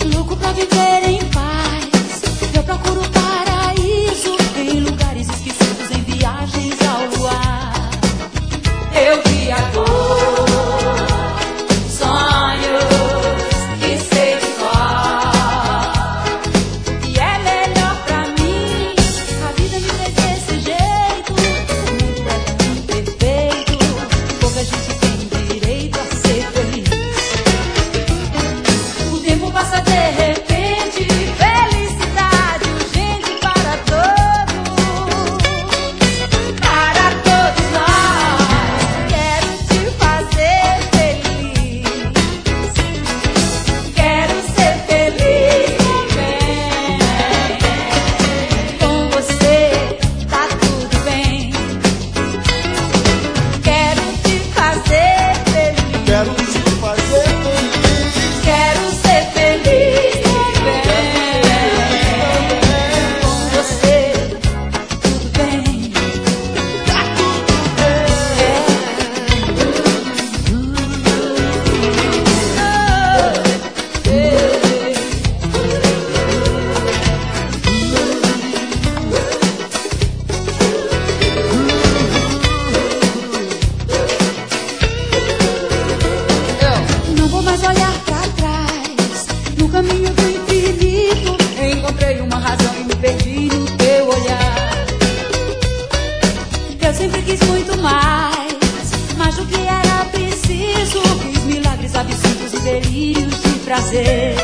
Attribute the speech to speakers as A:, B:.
A: louco pra viver em paz. Eu procuro paraíso em lugares esquecidos, em viagens ao luar. Eu vi a dor, sonhos que sei de cor. E é melhor pra mim, a vida me fez desse jeito. O mundo é tão imperfeito, pouca gente tem direito a ser feliz. O tempo passa de repente, felicidade urgente para todos. Para todos nós, quero te fazer feliz. Quero ser feliz também. Com você tá tudo bem. Quero te fazer feliz.
B: Quero te fazer feliz.
A: Quero ser feliz também. Com você tudo bem.
B: Tá tudo
A: Não vou mais olhar pra trás. No caminho do infinito encontrei uma razão e me perdi no teu olhar. Eu sempre quis muito mais do que era preciso. Quis milagres absurdos e delírios de prazer.